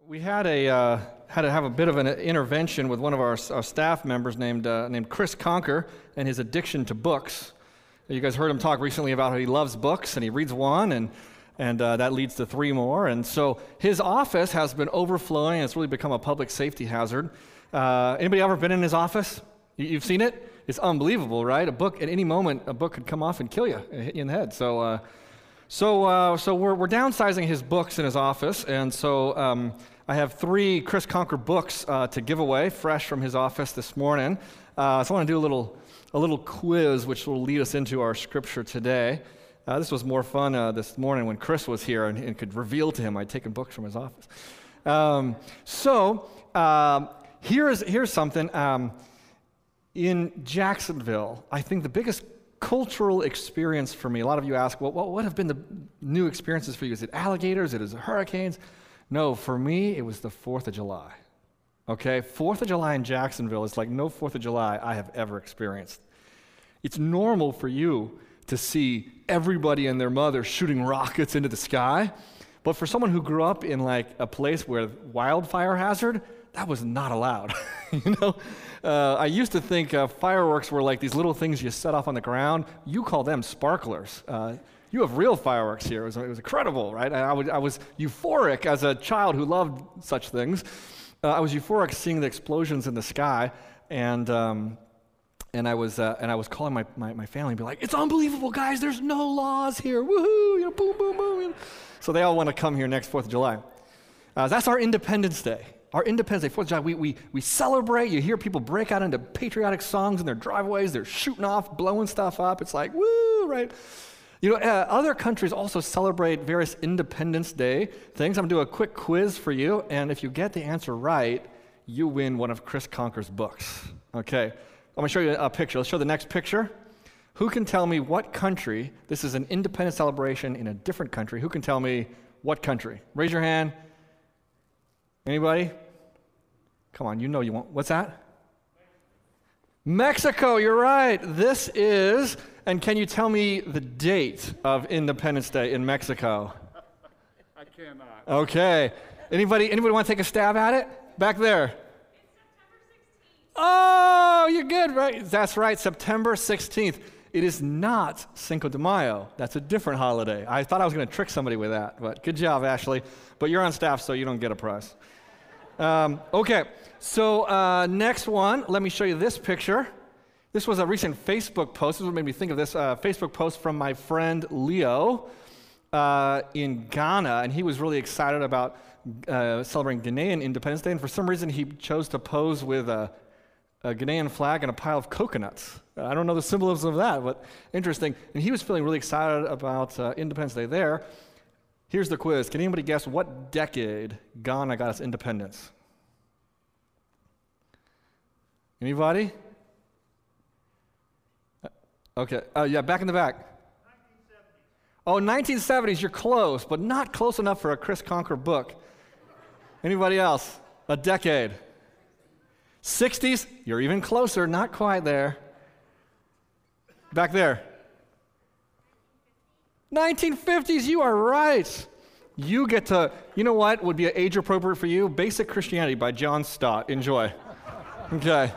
We had to have a bit of an intervention with one of our staff members named Chris Conker and his addiction to books. You guys heard him talk recently about how he loves books and he reads one and that leads to three more. And so his office has been overflowing. It's really become a public safety hazard. Anybody ever been in his office? You've seen it? It's unbelievable, right? A book at any moment, a book could come off and kill you, hit you in the head. So we're downsizing his books in his office, and so I have 3 Chris Conker books to give away, fresh from his office this morning. So I want to do a little quiz, which will lead us into our scripture today. This was more fun this morning when Chris was here and could reveal to him I'd taken books from his office. Here's something. In Jacksonville, I think the biggest cultural experience for me, a lot of you ask, well, what have been the new experiences for you? Is it alligators? Is it hurricanes? No, for me, it was the 4th of July. Okay, 4th of July in Jacksonville is like no 4th of July I have ever experienced. It's normal for you to see everybody and their mother shooting rockets into the sky, but for someone who grew up in like a place where wildfire hazard, that was not allowed. I used to think fireworks were like these little things you set off on the ground. You call them sparklers. You have real fireworks here. It was incredible, right? I was euphoric as a child who loved such things. I was euphoric seeing the explosions in the sky, and I was calling my family and be like, "It's unbelievable, guys! There's no laws here. Woohoo! Boom, boom, boom!" So they all want to come here next 4th of July. That's our Independence Day. Our Independence Day, 4th of July, we celebrate. You hear people break out into patriotic songs in their driveways. They're shooting off, blowing stuff up. It's like, woo, right? Other countries also celebrate various Independence Day things. I'm going to do a quick quiz for you, and if you get the answer right, you win one of Chris Conker's books. Okay, I'm going to show you a picture. Let's show the next picture. Who can tell me what country, this is an independence celebration in a different country. Who can tell me what country? Raise your hand. Anybody? Come on, you know you want. What's that? Mexico, you're right. This is, and can you tell me the date of Independence Day in Mexico? I cannot. Okay. Anybody want to take a stab at it? Back there. It's September 16th. Oh, you're good, right? That's right, September 16th. It is not Cinco de Mayo. That's a different holiday. I thought I was going to trick somebody with that, but good job, Ashley. But you're on staff, so you don't get a prize. Okay, so next one, let me show you this picture. This was a recent Facebook post. This is what made me think of this Facebook post from my friend Leo in Ghana, and he was really excited about celebrating Ghanaian Independence Day, and for some reason he chose to pose with a Ghanaian flag and a pile of coconuts. I don't know the symbolism of that, but interesting. And he was feeling really excited about Independence Day there. Here's the quiz. Can anybody guess what decade Ghana got its independence? Anybody? Okay. Yeah, back in the back. 1970s. Oh, 1970s. You're close, but not close enough for a Chris Conker book. Anybody else? A decade. 60s? You're even closer. Not quite there. Back there. 1950s, you are right. You get to, you know what would be age appropriate for you? Basic Christianity by John Stott. Enjoy. Okay.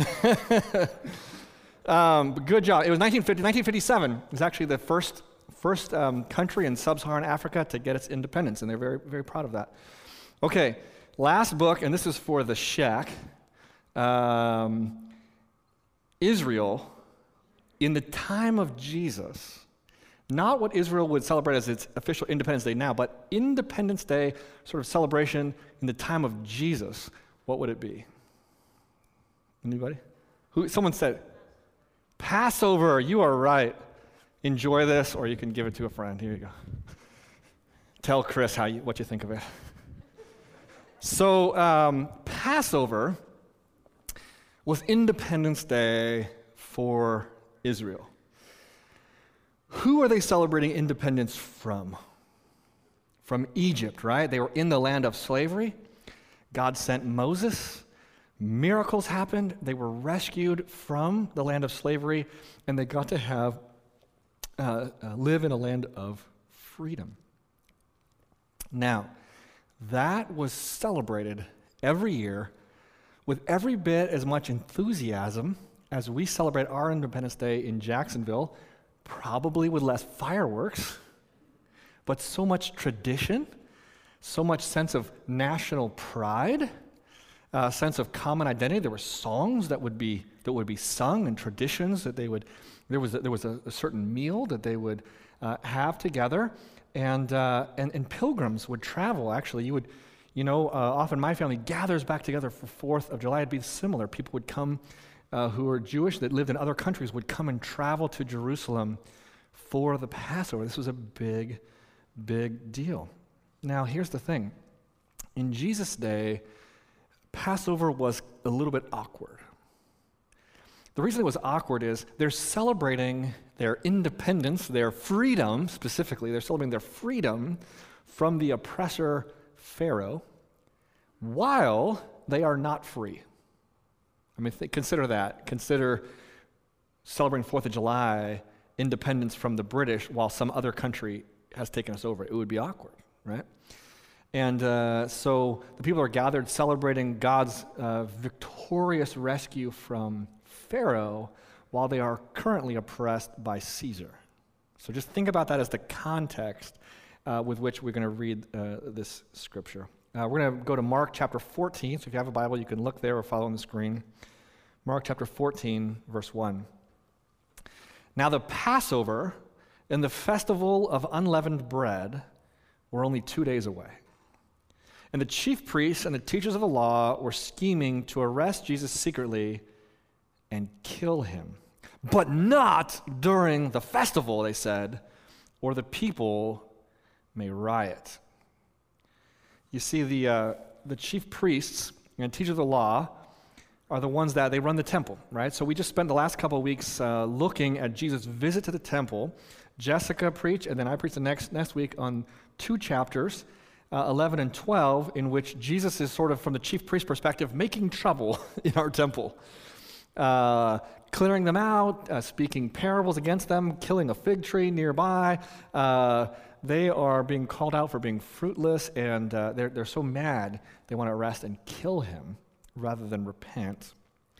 Good job. It was 1957. It was actually the first country in sub-Saharan Africa to get its independence, and they're very, very proud of that. Okay, last book, and this is for the Shack. Israel, in the time of Jesus, not what Israel would celebrate as its official Independence Day now, but Independence Day sort of celebration in the time of Jesus, what would it be? Anybody? Someone said, Passover. You are right. Enjoy this, or you can give it to a friend. Here you go. Tell Chris what you think of it. So Passover was Independence Day for Israel. Who are they celebrating independence from? From Egypt, right? They were in the land of slavery. God sent Moses. Miracles happened. They were rescued from the land of slavery, and they got to have live in a land of freedom. Now, that was celebrated every year with every bit as much enthusiasm as we celebrate our Independence Day in Jacksonville, probably with less fireworks, but so much tradition, so much sense of national pride, a sense of common identity. There were songs that would be sung, and traditions that there was a certain meal that they would have together, and pilgrims would travel. Actually, often my family gathers back together for 4th of July. It'd be similar. People would come who were Jewish that lived in other countries would come and travel to Jerusalem for the Passover. This was a big, big deal. Now, here's the thing. In Jesus' day, Passover was a little bit awkward. The reason it was awkward is they're celebrating their independence, their freedom, specifically. They're celebrating their freedom from the oppressor Pharaoh while they are not free. I mean, consider that. Consider celebrating 4th of July, independence from the British, while some other country has taken us over. It would be awkward, right? And so the people are gathered celebrating God's victorious rescue from Pharaoh while they are currently oppressed by Caesar. So just think about that as the context with which we're going to read this scripture. We're going to go to Mark chapter 14. So if you have a Bible, you can look there or follow on the screen. Mark chapter 14, verse 1. Now the Passover and the festival of unleavened bread were only 2 days away. And the chief priests and the teachers of the law were scheming to arrest Jesus secretly and kill him. But not during the festival, they said, or the people may riot. You see, the chief priests and teachers of the law are the ones that they run the temple, right? So we just spent the last couple of weeks looking at Jesus' visit to the temple. Jessica preached, and then I preached the next week on 2 chapters, 11 and 12, in which Jesus is sort of, from the chief priest perspective, making trouble in our temple. Clearing them out, speaking parables against them, killing a fig tree nearby. They are being called out for being fruitless, and they're so mad they want to arrest and kill him rather than repent.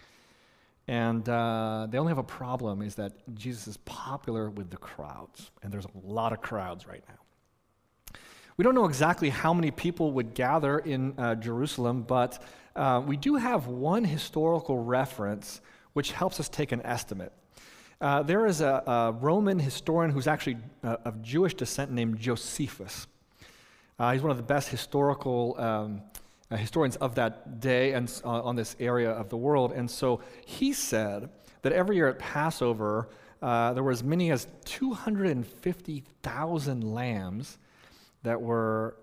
And they only have a problem, is that Jesus is popular with the crowds, and there's a lot of crowds right now. We don't know exactly how many people would gather in Jerusalem, but we do have one historical reference which helps us take an estimate. There is a Roman historian who's actually of Jewish descent named Josephus. He's one of the best historical historians of that day and on this area of the world. And so he said that every year at Passover, there were as many as 250,000 lambs that were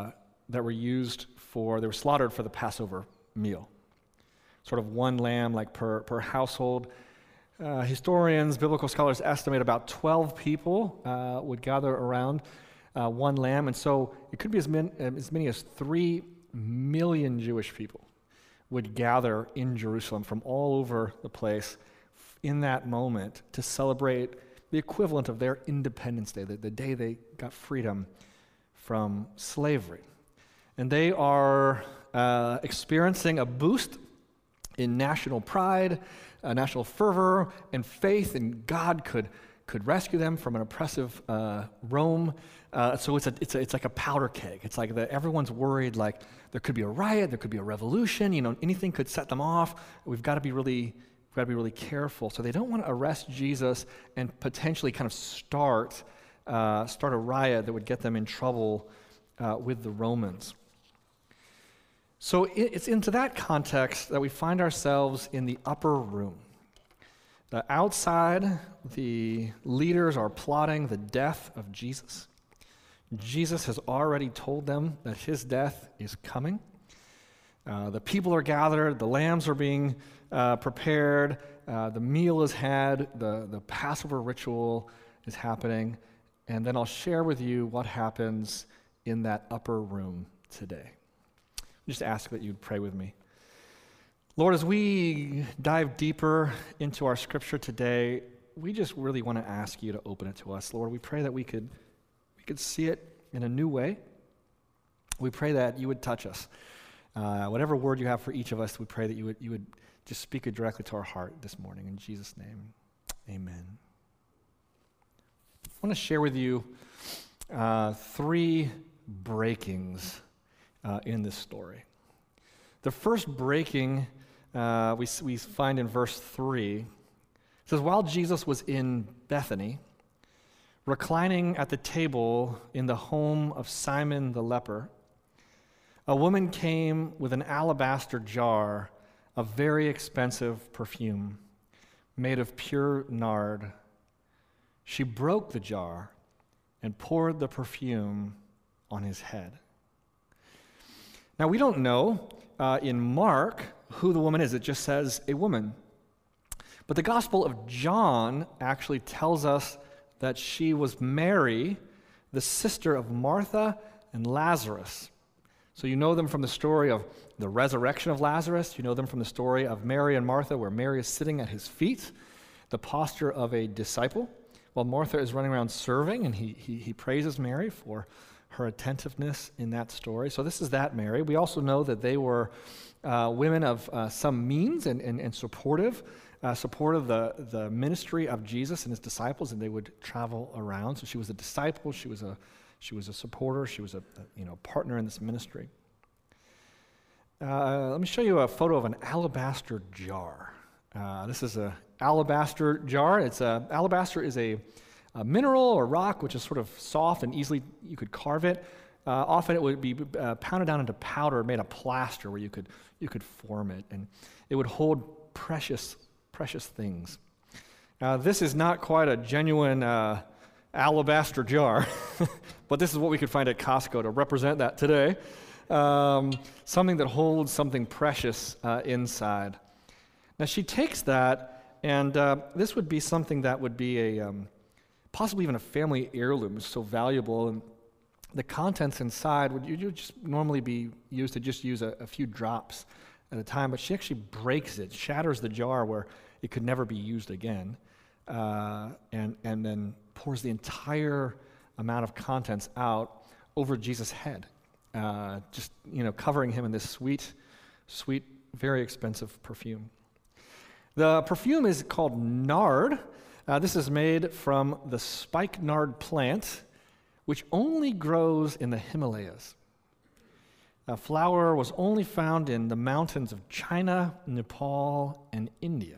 slaughtered for the Passover meal. Sort of one lamb like per household. Historians, biblical scholars estimate about 12 people would gather around one lamb, and so it could be as many as 3 million Jewish people would gather in Jerusalem from all over the place in that moment to celebrate the equivalent of their Independence Day, the day they got freedom from slavery. And they are experiencing a boost in national pride, national fervor, and faith in God could rescue them from an oppressive Rome. So it's like a powder keg. It's like everyone's worried, like there could be a riot, there could be a revolution. Anything could set them off. We've got to be really careful. So they don't want to arrest Jesus and potentially kind of start a riot that would get them in trouble with the Romans. So it's into that context that we find ourselves in the upper room. Outside, the leaders are plotting the death of Jesus. Jesus has already told them that his death is coming. The people are gathered, the lambs are being prepared, the meal is had, the Passover ritual is happening, and then I'll share with you what happens in that upper room today. Just ask that you'd pray with me. Lord, as we dive deeper into our scripture today, we just really want to ask you to open it to us. Lord, we pray that we could see it in a new way. We pray that you would touch us. Whatever word you have for each of us, we pray that you would just speak it directly to our heart this morning. In Jesus' name, amen. I want to share with you 3 breakings in this story. The first breaking we find in verse 3. It says, while Jesus was in Bethany, reclining at the table in the home of Simon the leper, a woman came with an alabaster jar of very expensive perfume made of pure nard. She broke the jar and poured the perfume on his head. Now, we don't know in Mark who the woman is. It just says a woman. But the Gospel of John actually tells us that she was Mary, the sister of Martha and Lazarus. So you know them from the story of the resurrection of Lazarus. You know them from the story of Mary and Martha, where Mary is sitting at his feet, the posture of a disciple, while Martha is running around serving, and he praises Mary for her attentiveness in that story. So this is that Mary. We also know that they were women of some means and supportive the ministry of Jesus and his disciples, and they would travel around. So she was a disciple, she was a supporter, she was a partner in this ministry. Let me show you a photo of an alabaster jar. This is an alabaster jar. Alabaster is a mineral or rock which is sort of soft and easily you could carve it. Often it would be pounded down into powder, made a plaster where you could form it, and it would hold precious things. This is not quite a genuine alabaster jar, but this is what we could find at Costco to represent that today. Something that holds something precious inside. Now she takes that, and this would be something that would be possibly even a family heirloom. It's so valuable, and the contents inside would just normally be used to just use a few drops at a time, but she actually breaks it, shatters the jar where it could never be used again, and then pours the entire amount of contents out over Jesus' head, just covering him in this sweet, very expensive perfume. The perfume is called nard. This is made from the spikenard plant, which only grows in the Himalayas. Flower was only found in the mountains of China, Nepal, and India.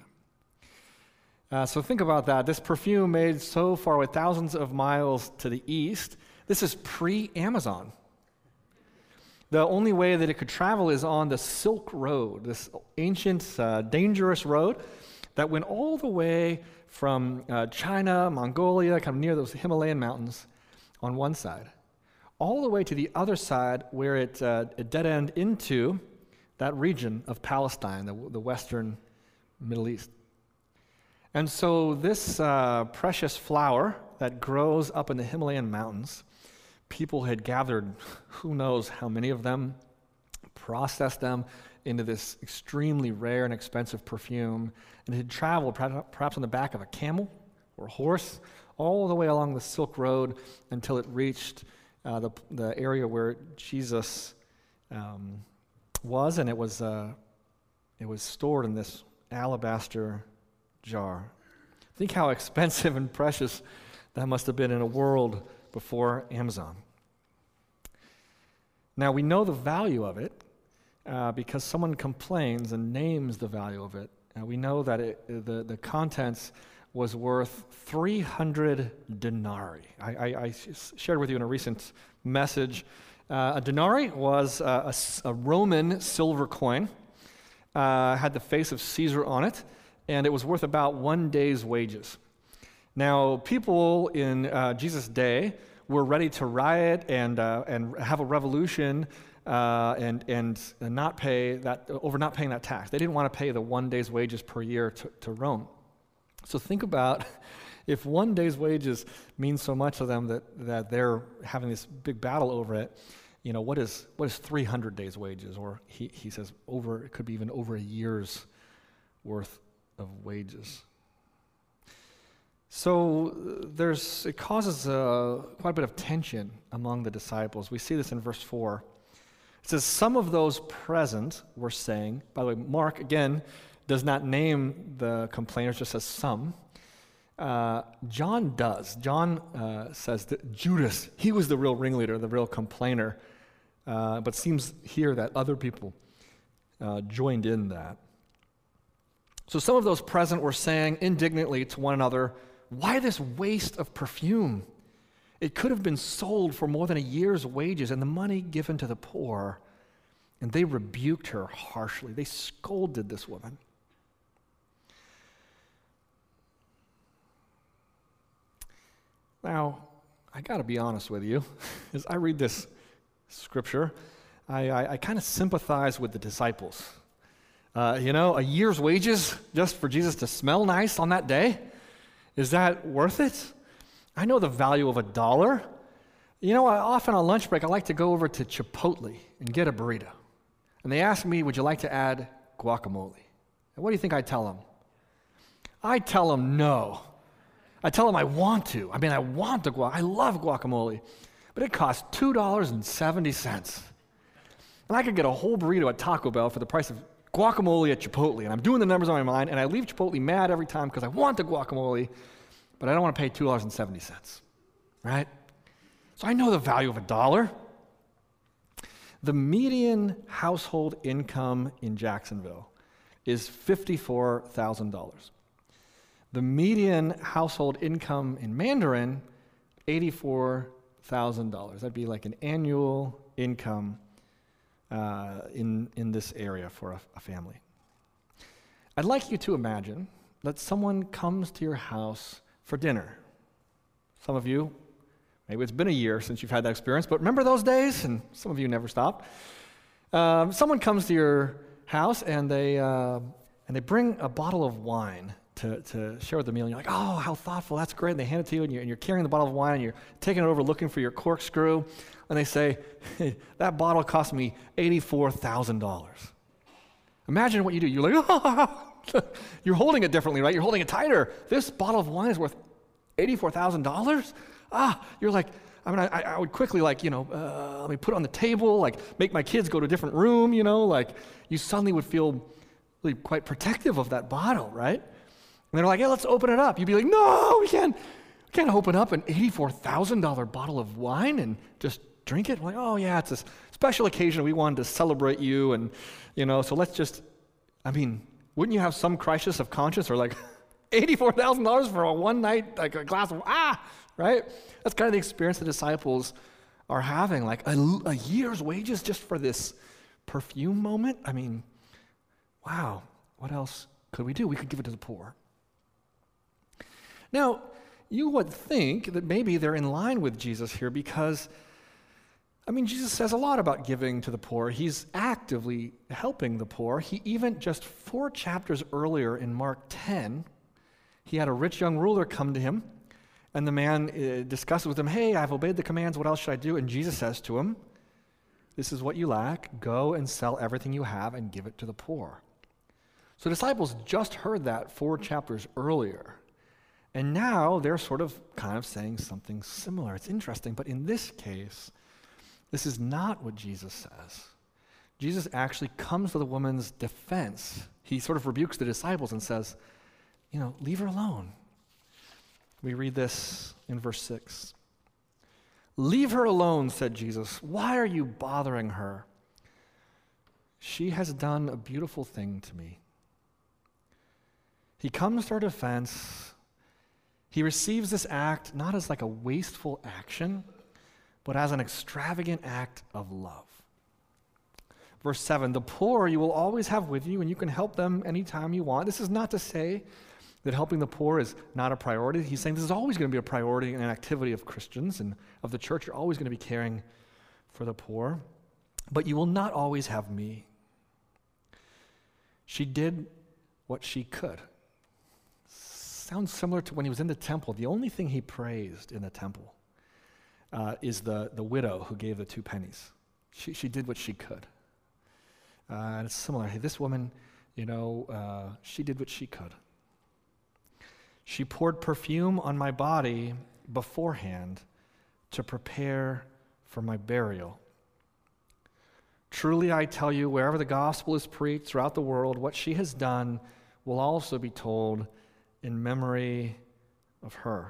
So think about that. This perfume made so far away, thousands of miles to the east. This is pre-Amazon. The only way that it could travel is on the Silk Road, this ancient, dangerous road that went all the way from China, Mongolia, kind of near those Himalayan mountains on one side, all the way to the other side where it dead-end into that region of Palestine, the western Middle East. And so this precious flower that grows up in the Himalayan mountains, people had gathered who knows how many of them, processed them into this extremely rare and expensive perfume, and it had traveled perhaps on the back of a camel or a horse all the way along the Silk Road until it reached the area where Jesus was, and it was stored in this alabaster jar. Think how expensive and precious that must have been in a world before Amazon. Now we know the value of it because someone complains and names the value of it. We know that the contents was worth 300 denarii. I shared with you in a recent message. A denarii was a Roman silver coin, had the face of Caesar on it, and it was worth about 1 day's wages. Now, people in Jesus' day were ready to riot and have a revolution and not pay that over not paying that tax. They didn't want to pay the 1 day's wages per year to Rome. So think about if 1 day's wages means so much to them that they're having this big battle over it. What is 300 days' wages? Or he says it could be even over a year's worth of wages. So it causes quite a bit of tension among the disciples. We see this in verse 4. It says, some of those present were saying, by the way, Mark, again, does not name the complainers, just says some. John does. John says that Judas, he was the real ringleader, the real complainer, but seems here that other people joined in that. So some of those present were saying indignantly to one another, why this waste of perfume? It could have been sold for more than a year's wages and the money given to the poor. And they rebuked her harshly. They scolded this woman. Now, I got to be honest with you. As I read this scripture, I kind of sympathize with the disciples. A year's wages just for Jesus to smell nice on that day? Is that worth it? I know the value of $1. Often on lunch break, I like to go over to Chipotle and get a burrito. And they ask me, would you like to add guacamole? And what do you think I tell them? I tell them no. I tell them I want to. I want the guacamole. I love guacamole. But it costs $2.70. And I could get a whole burrito at Taco Bell for the price of guacamole at Chipotle. And I'm doing the numbers on my mind, and I leave Chipotle mad every time because I want the guacamole, but I don't want to pay $2.70, right? So I know the value of $1. The median household income in Jacksonville is $54,000. The median household income in Mandarin, $84,000. That'd be like an annual income in this area for a family. I'd like you to imagine that someone comes to your house for dinner. Some of you, maybe it's been a year since you've had that experience, but remember those days? And some of you never stopped. Someone comes to your house and they bring a bottle of wine to share with the meal. And you're like, oh, how thoughtful, that's great. And they hand it to you, and you're carrying the bottle of wine, and you're taking it over looking for your corkscrew. And they say, hey, that bottle cost me $84,000. Imagine what you do. You're like, oh, you're holding it differently, right? You're holding it tighter. This bottle of wine is worth $84,000? You're like, I would quickly let me put it on the table, make my kids go to a different room, you suddenly would feel really quite protective of that bottle, right? And they're like, hey, let's open it up. You'd be like, no, we can't open up an $84,000 bottle of wine and just drink it. We're like, oh yeah, it's a special occasion. We wanted to celebrate you, and so let's just, wouldn't you have some crisis of conscience or like $84,000 for a one night, like a glass of, right? That's kind of the experience the disciples are having, like a year's wages just for this perfume moment. Wow, what else could we do? We could give it to the poor. Now, you would think that maybe they're in line with Jesus here because, Jesus says a lot about giving to the poor. He's actively helping the poor. He even just 4 chapters earlier in Mark 10, he had a rich young ruler come to him, and the man discusses with him, hey, I've obeyed the commands, what else should I do? And Jesus says to him, this is what you lack, go and sell everything you have and give it to the poor. So disciples just heard that 4 chapters earlier, and now they're sort of kind of saying something similar. It's interesting, but in this case, this is not what Jesus says. Jesus actually comes to the woman's defense. He sort of rebukes the disciples and says, leave her alone. We read this in verse 6. Leave her alone, said Jesus. Why are you bothering her? She has done a beautiful thing to me. He comes to her defense. He receives this act not as like a wasteful action, but as an extravagant act of love. Verse 7, the poor you will always have with you, and you can help them anytime you want. This is not to say that helping the poor is not a priority. He's saying this is always going to be a priority and an activity of Christians and of the church. You're always going to be caring for the poor, but you will not always have me. She did what she could. Sounds similar to when he was in the temple. The only thing he praised in the temple is the widow who gave the 2 pennies. She did what she could. And it's similar. Hey, this woman, she did what she could. She poured perfume on my body beforehand to prepare for my burial. Truly I tell you, wherever the gospel is preached throughout the world, what she has done will also be told in memory of her."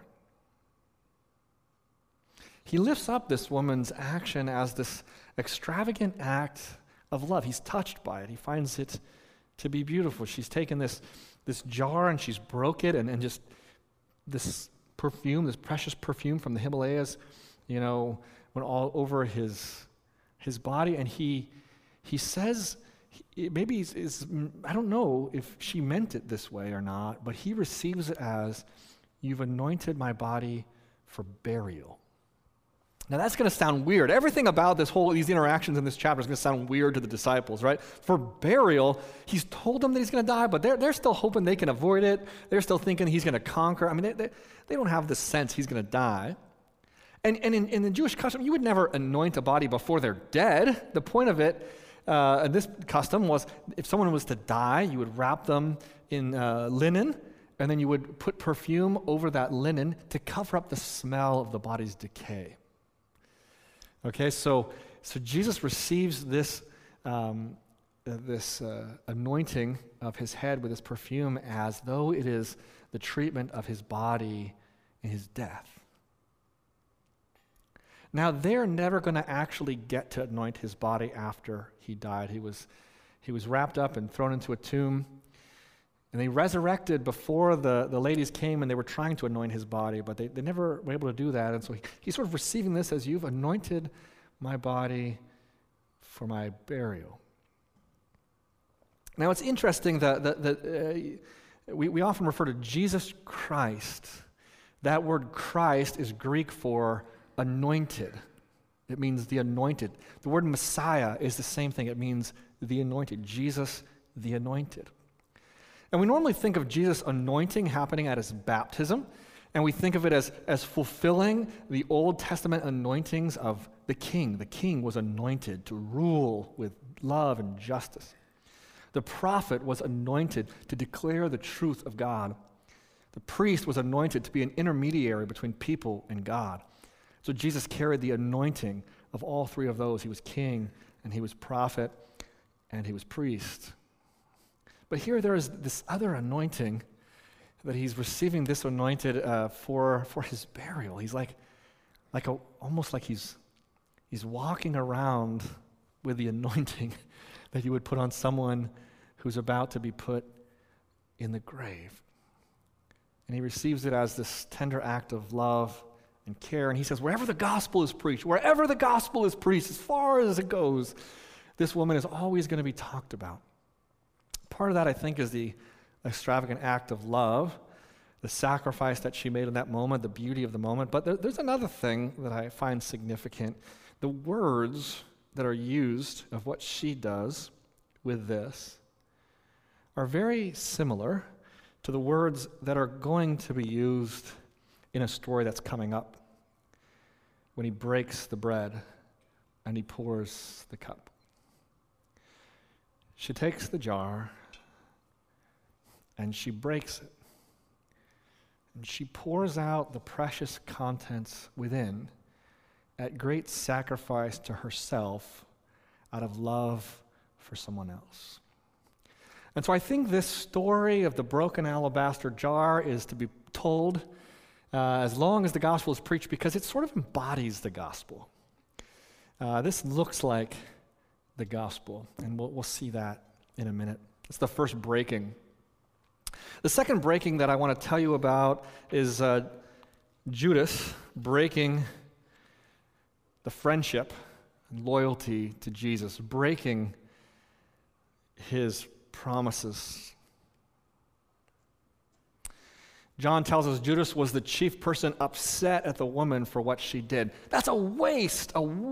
He lifts up this woman's action as this extravagant act of love. He's touched by it. He finds it to be beautiful. She's taken this jar and she's broke it, and just this perfume, this precious perfume from the Himalayas, went all over his body. And he says, maybe I don't know if she meant it this way or not, but he receives it as, "You've anointed my body for burial." Now that's going to sound weird. Everything about these interactions in this chapter is going to sound weird to the disciples, right? For burial, he's told them that he's going to die, but they're still hoping they can avoid it. They're still thinking he's going to conquer. I mean, they don't have the sense he's going to die. And in the Jewish custom, you would never anoint a body before they're dead. The point of it, in this custom, was if someone was to die, you would wrap them in linen, and then you would put perfume over that linen to cover up the smell of the body's decay. Okay, so Jesus receives this anointing of his head with this perfume as though it is the treatment of his body in his death. Now, they're never going to actually get to anoint his body after he died. He was wrapped up and thrown into a tomb, and they resurrected before the ladies came, and they were trying to anoint his body, but they never were able to do that. And so he's sort of receiving this as, "You've anointed my body for my burial." Now, it's interesting that we often refer to Jesus Christ. That word Christ is Greek for anointed. It means the anointed. The word Messiah is the same thing. It means the anointed. Jesus, the anointed. And we normally think of Jesus' anointing happening at his baptism, and we think of it as fulfilling the Old Testament anointings of the king. The king was anointed to rule with love and justice. The prophet was anointed to declare the truth of God. The priest was anointed to be an intermediary between people and God. So Jesus carried the anointing of all three of those. He was king, and he was prophet, and he was priest. But here there is this other anointing that he's receiving, this anointed for his burial. He's almost like he's walking around with the anointing that you would put on someone who's about to be put in the grave. And he receives it as this tender act of love and care. And he says, wherever the gospel is preached, as far as it goes, this woman is always going to be talked about. Part of that, I think, is the extravagant act of love, the sacrifice that she made in that moment, the beauty of the moment. But there's another thing that I find significant. The words that are used of what she does with this are very similar to the words that are going to be used in a story that's coming up when he breaks the bread and he pours the cup. She takes the jar and she breaks it. And she pours out the precious contents within at great sacrifice to herself out of love for someone else. And so I think this story of the broken alabaster jar is to be told as long as the gospel is preached, because it sort of embodies the gospel. This looks like the gospel, and we'll see that in a minute. It's the first breaking. The second breaking that I want to tell you about is Judas breaking the friendship and loyalty to Jesus, breaking his promises. John tells us Judas was the chief person upset at the woman for what she did. That's a waste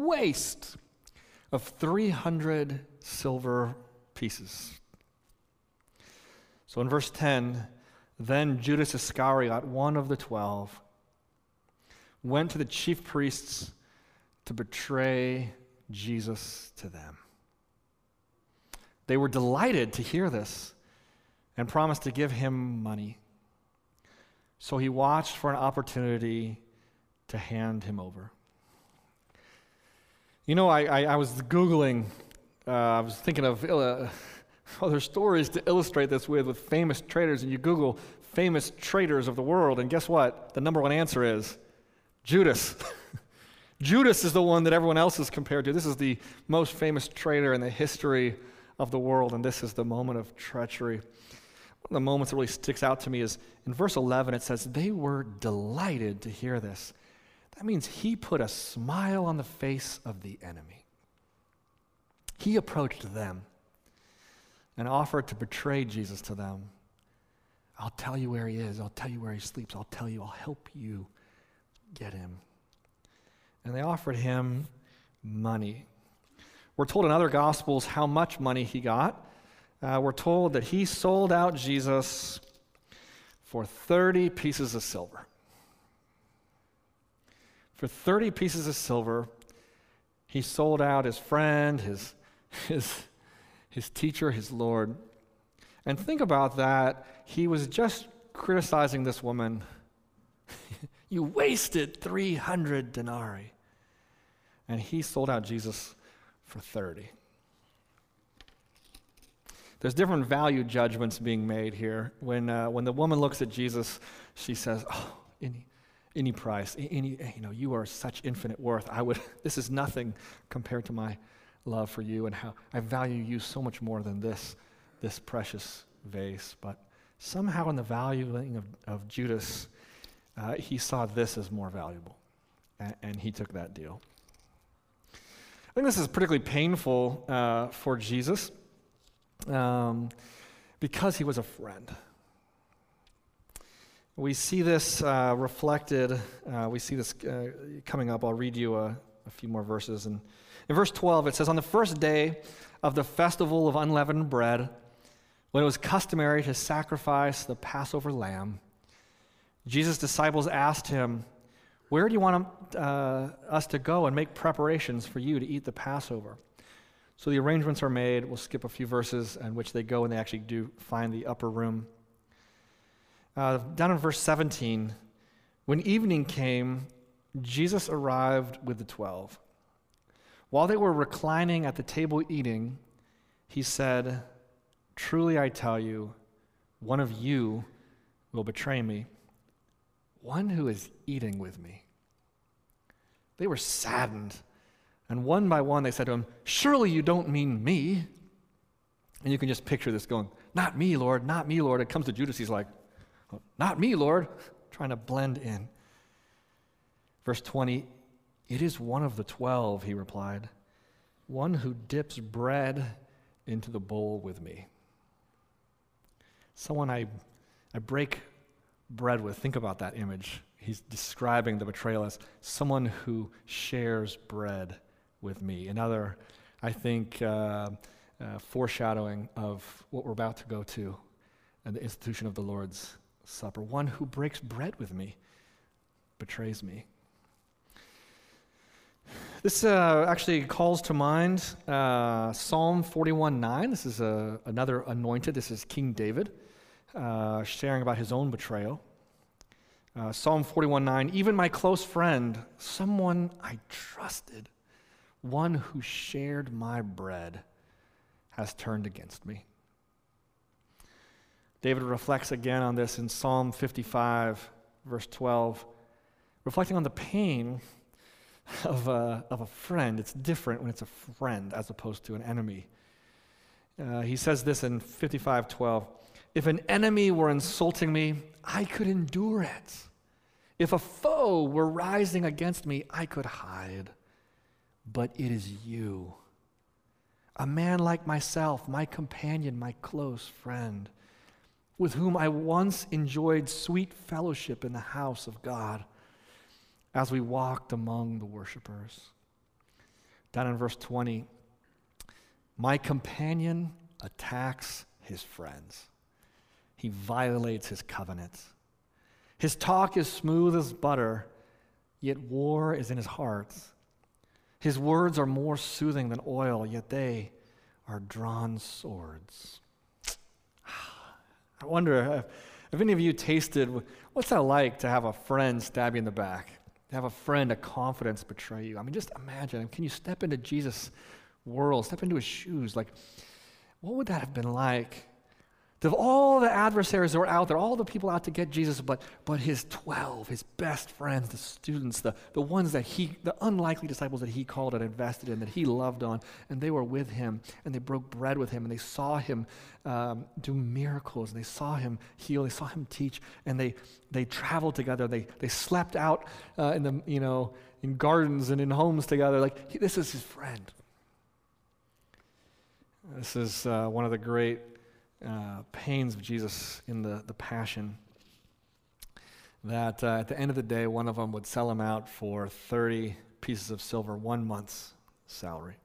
of 300 silver pieces. So in verse 10, then Judas Iscariot, one of the 12, went to the chief priests to betray Jesus to them. They were delighted to hear this and promised to give him money. So he watched for an opportunity to hand him over. You know, I was Googling I was thinking of other stories to illustrate this with famous traders, and you Google famous traders of the world, and guess what? The number one answer is Judas. Judas is the one that everyone else is compared to. This is the most famous trader in the history of the world, and this is the moment of treachery. One of the moments that really sticks out to me is in verse 11, it says, they were delighted to hear this. That means he put a smile on the face of the enemy. He approached them and offered to betray Jesus to them. I'll tell you where he is. I'll tell you where he sleeps. I'll help you get him. And they offered him money. We're told in other Gospels how much money he got. We're told that he sold out Jesus for 30 pieces of silver. For 30 pieces of silver, he sold out his friend, his teacher, his Lord. And think about that. He was just criticizing this woman. You wasted 300 denarii. And he sold out Jesus for 30. There's different value judgments being made here. When the woman looks at Jesus, she says, "Oh, any price, you are such infinite worth. This is nothing compared to my love for you, and how I value you so much more than this precious vase." But somehow, in the valuing of Judas, he saw this as more valuable, and he took that deal. I think this is particularly painful for Jesus because he was a friend. We see this reflected. We see this coming up. I'll read you a few more verses. And in verse 12, it says, on the first day of the festival of unleavened bread, when it was customary to sacrifice the Passover lamb, Jesus' disciples asked him, where do you want us to go and make preparations for you to eat the Passover? So the arrangements are made. We'll skip a few verses in which they go, and they actually do find the upper room. Down in verse 17, when evening came, Jesus arrived with the 12. While they were reclining at the table eating, he said, truly I tell you, one of you will betray me, one who is eating with me. They were saddened, and one by one they said to him, surely you don't mean me. And you can just picture this going, not me, Lord, not me, Lord. It comes to Judas, he's like, not me, Lord, trying to blend in. Verse 20, it is one of the 12, he replied, one who dips bread into the bowl with me. Someone I break bread with. Think about that image. He's describing the betrayal as someone who shares bread with me. Another, I think, foreshadowing of what we're about to go to and the institution of the Lord's Supper. One who breaks bread with me betrays me. This actually calls to mind Psalm 41:9. This is another anointed. This is King David sharing about his own betrayal. Psalm 41:9, even my close friend, someone I trusted, one who shared my bread, has turned against me. David reflects again on this in Psalm 55, verse 12, reflecting on the pain of a friend. It's different when it's a friend as opposed to an enemy. He says this in 55:12, if an enemy were insulting me, I could endure it. If a foe were rising against me, I could hide. But it is you, a man like myself, my companion, my close friend, with whom I once enjoyed sweet fellowship in the house of God as we walked among the worshipers. Down in verse 20, my companion attacks his friends. He violates his covenant. His talk is smooth as butter, yet war is in his heart. His words are more soothing than oil, yet they are drawn swords. I wonder if any of you tasted, what's that like to have a friend stab you in the back? To have a friend, a confidence betray you? I mean, just imagine, can you step into Jesus world, step into his shoes. Like, what would that have been like? Of all the adversaries that were out there, all the people out to get Jesus, but his 12, his best friends, the students, the ones that the unlikely disciples that he called and invested in, that he loved on, and they were with him, and they broke bread with him, and they saw him do miracles, and they saw him heal, they saw him teach, and they traveled together, they slept out in gardens and in homes together. Like, this is his friend. This is one of the great pains of Jesus in the Passion, that at the end of the day, one of them would sell him out for 30 pieces of silver, 1 month's salary.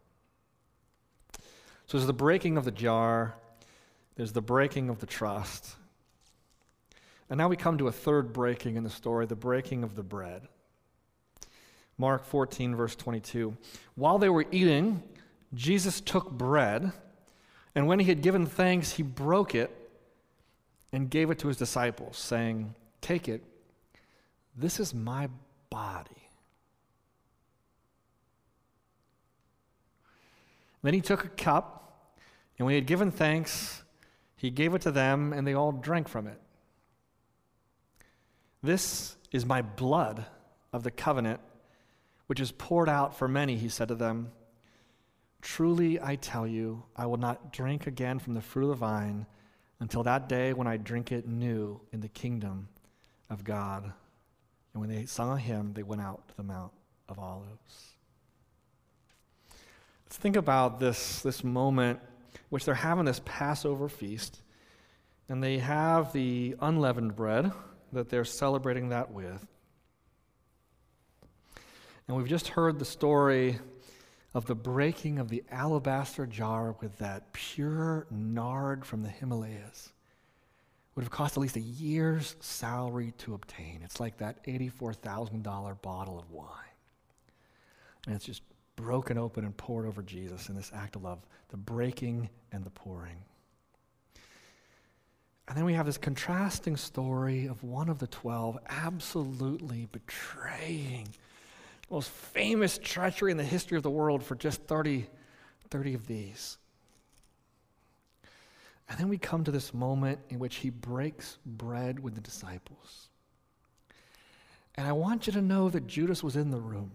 So there's the breaking of the jar, there's the breaking of the trust, and now we come to a third breaking in the story, the breaking of the bread. Mark 14, verse 22. While they were eating, Jesus took bread, and when he had given thanks, he broke it and gave it to his disciples, saying, "Take it, this is my body." Then he took a cup, and when he had given thanks, he gave it to them, and they all drank from it. "This is my blood of the covenant, which is poured out for many," he said to them. "Truly, I tell you, I will not drink again from the fruit of the vine until that day when I drink it new in the kingdom of God." And when they sung a hymn, they went out to the Mount of Olives. Let's think about this moment which they're having this Passover feast, and they have the unleavened bread that they're celebrating that with. And we've just heard the story of the breaking of the alabaster jar with that pure nard from the Himalayas. Would have cost at least a year's salary to obtain. It's like that $84,000 bottle of wine. And it's just broken open and poured over Jesus in this act of love, the breaking and the pouring. And then we have this contrasting story of one of the 12 absolutely betraying most famous treachery in the history of the world for just 30 of these. And then we come to this moment in which he breaks bread with the disciples. And I want you to know that Judas was in the room.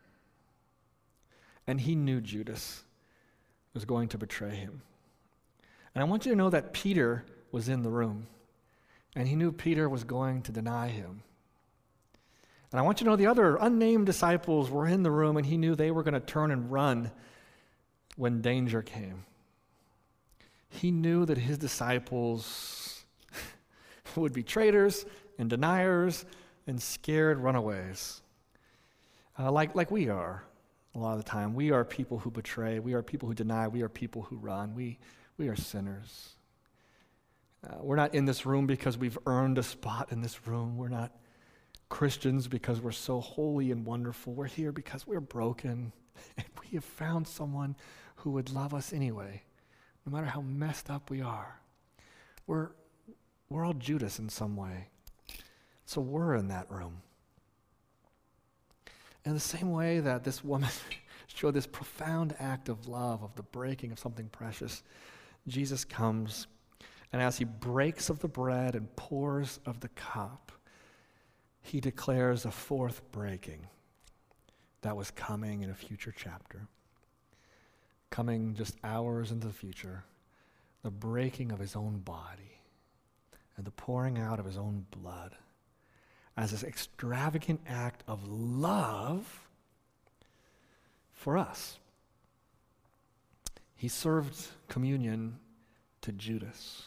And he knew Judas was going to betray him. And I want you to know that Peter was in the room. And he knew Peter was going to deny him. And I want you to know the other unnamed disciples were in the room, and he knew they were going to turn and run when danger came. He knew that his disciples would be traitors and deniers and scared runaways, like we are a lot of the time. We are people who betray. We are people who deny. We are people who run. We are sinners. We're not in this room because we've earned a spot in this room. We're not Christians because we're so holy and wonderful. We're here because we're broken, and we have found someone who would love us anyway, no matter how messed up we are. We're all Judas in some way. So we're in that room. In the same way that this woman showed this profound act of love, of the breaking of something precious, Jesus comes, and as he breaks of the bread and pours of the cup, he declares a fourth breaking that was coming in a future chapter, coming just hours into the future, the breaking of his own body and the pouring out of his own blood as this extravagant act of love for us. He served communion to Judas.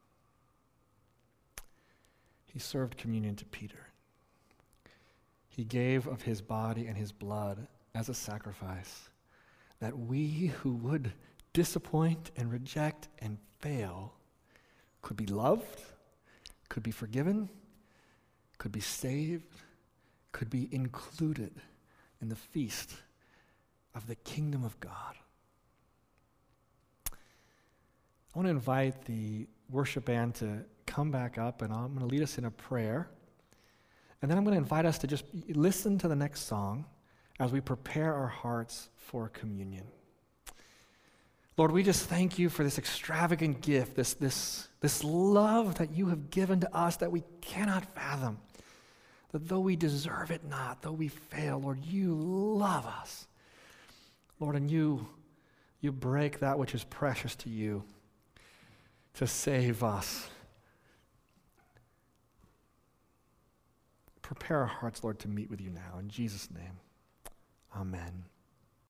He served communion to Peter. He gave of his body and his blood as a sacrifice that we who would disappoint and reject and fail could be loved, could be forgiven, could be saved, could be included in the feast of the kingdom of God. I want to invite the worship band to come back up, and I'm going to lead us in a prayer. And then I'm going to invite us to just listen to the next song as we prepare our hearts for communion. Lord, we just thank you for this extravagant gift, this love that you have given to us that we cannot fathom. That though we deserve it not, though we fail, Lord, you love us. Lord, and you break that which is precious to you to save us. Prepare our hearts, Lord, to meet with you now. In Jesus' name, amen.